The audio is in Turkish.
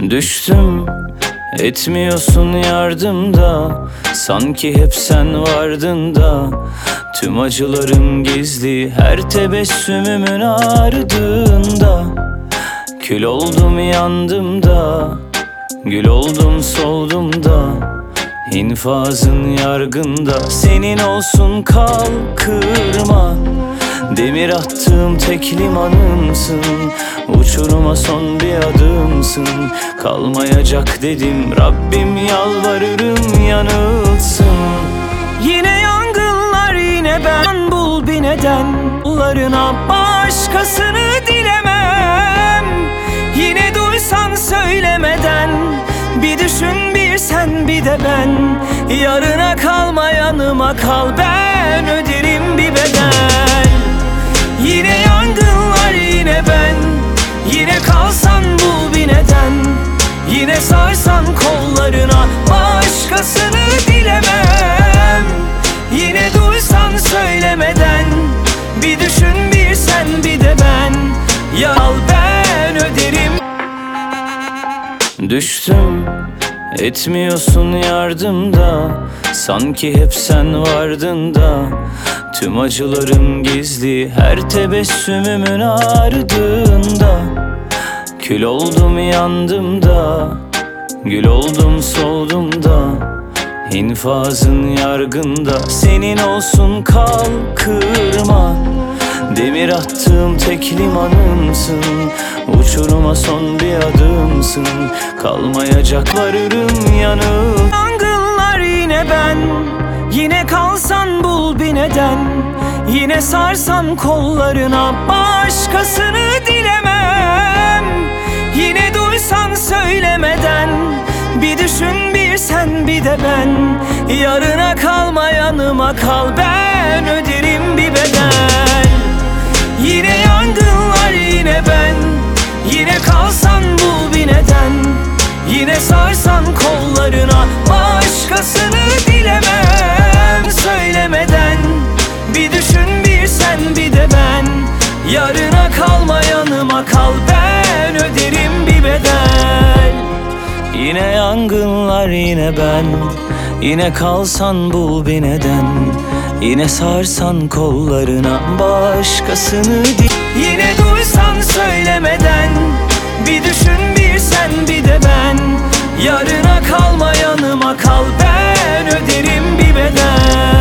Düştüm, etmiyorsun yardımda. Sanki hep sen vardın da. Tüm acılarım gizli, her tebessümümün ardında. Kül oldum yandım da, gül oldum soldum da. İnfazın yargında, senin olsun kal kırma. Demir attığım tek limanımsın, uçuruma son bir adımsın. Kalmayacak dedim, Rabbim yalvarırım yanılsın. Yine yangınlar, yine ben, bul bir neden. Kullarına başkasını dilemem. Yine duysan söylemeden, bir düşün bir sen bir de ben. Yarına kalma yanıma kal, ben öderim bir bedel. Yine yangınlar, yine ben. Yine kalsan bul bir neden. Yine sarsan kollarına başkasını dilemem. Yine duysan söylemeden, bir düşün bir sen bir de ben. Yal ben öderim. Düştüm, etmiyorsun yardımda. Sanki hep sen vardın da. Tüm acılarım gizli, her tebessümümün ardında. Kül oldum yandım da, gül oldum soldum da. İnfazın yargında, senin olsun kal kırma. Demir attığım tek limanımsın, uçuruma son bir adımsın. Kalmayacak varırım yanım. Yangınlar, yine ben. Yine kalsan bul bir neden. Yine sarsan kollarına başkasını dilemem. Yine duysan söylemeden, bir düşün bir sen bir de ben. Yarına kalma yanıma kal, ben öderim bir bedel. Yine yangınlar, yine ben. Yine kalsan bul bir neden. Yine sarsan kollarına başkasını dilemem. Söylemeden, bir düşün bir sen bir de ben. Yarına kalma yanıma kal, ben öderim bir bedel. Yine yangınlar, yine ben. Yine kalsan bul bir neden. Yine sarsan kollarına başkasını Yine duysan söylemeden, bir düşün bir sen bir de ben. Yarına kalma yanıma kal, ben öderim bir bedel.